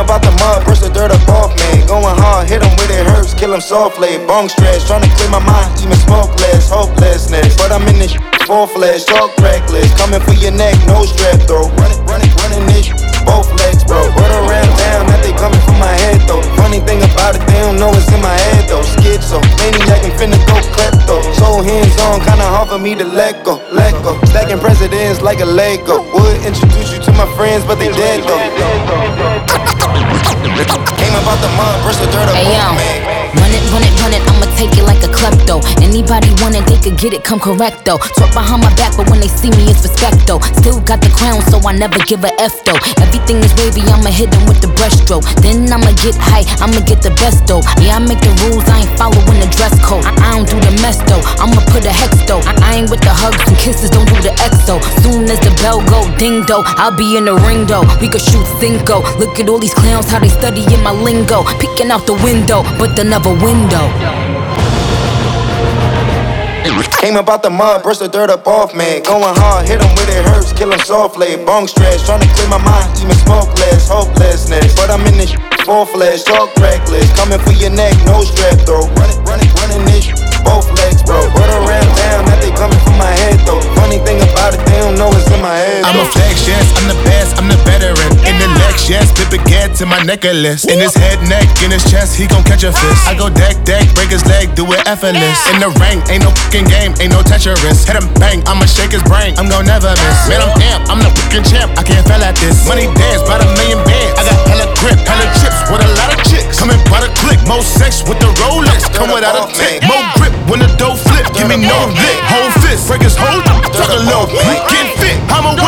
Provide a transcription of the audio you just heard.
up out the mud, brush the dirt up off me. Going hard, hit him with it hurts, kill him softly. Bong stretch, tryna clear my mind, even smoke less. Hopelessness, but I'm in this full flesh, talk reckless. Coming for your neck, no strap throw. Running this both legs, bro. Run around town, that they coming for my head though. Funny thing about it, they don't know it's in my head though. Schizo, maniac and finna go klepto. So hands on, kinda hard for me to let go. Stacking presidents like a Lego. Would introduce you to my friends, but they dead though. Came about the mud, brush the dirt up on me. Run it, I'ma take it like a klepto. Anybody want it, they could get it, come correct though. Talk behind my back, but when they see me, it's respect though. Still got the crown, so I never give a F though. Everything is wavy, I'ma hit them with the breaststroke. Then I'ma get high, I'ma get the best though. Yeah, I make the rules, I ain't following the dress code. I don't do the mess though, I'ma put a hex though. I ain't with the hugs and kisses, don't do the exo. Soon as the bell go, ding though, I'll be in the ring though. We could shoot Cinco. Look at all these clowns, how they studying my lingo. Peeking out the window, but they never window. Came up out the mud, brush the dirt up off me. Going hard, hit him with it hurts, kill him softly. Bong stretch, tryna clear my mind, even smoke less. Hopelessness, but I'm in this full flesh, talk reckless. Coming for your neck, no strap throw. Running this both legs, bro. Run around town, that they coming for my head though. Funny thing about it, they don't know it's in my head. I'm a flex, yes, I'm the best, I'm the veteran. In the Lex, yes, dip again to my necklace. In his head, neck, in his chest, he gon' catch a fist. I go deck, break his leg, do it effortless. In the rank, ain't no fucking game, ain't no Tetris. Hit him bang, I'ma shake his brain, I'm gon' never miss. Man, I'm amp, I'm the fucking champ, I can't fail at this. Money dance, by the million bands. I got hella grip, hella chips, with a lot of chicks. Coming by the click, more sex with the Rolex. Come without a tick, more grip when the dough flip. Give me no lick, whole fist, break his whole talk a little. Get fit, I'm a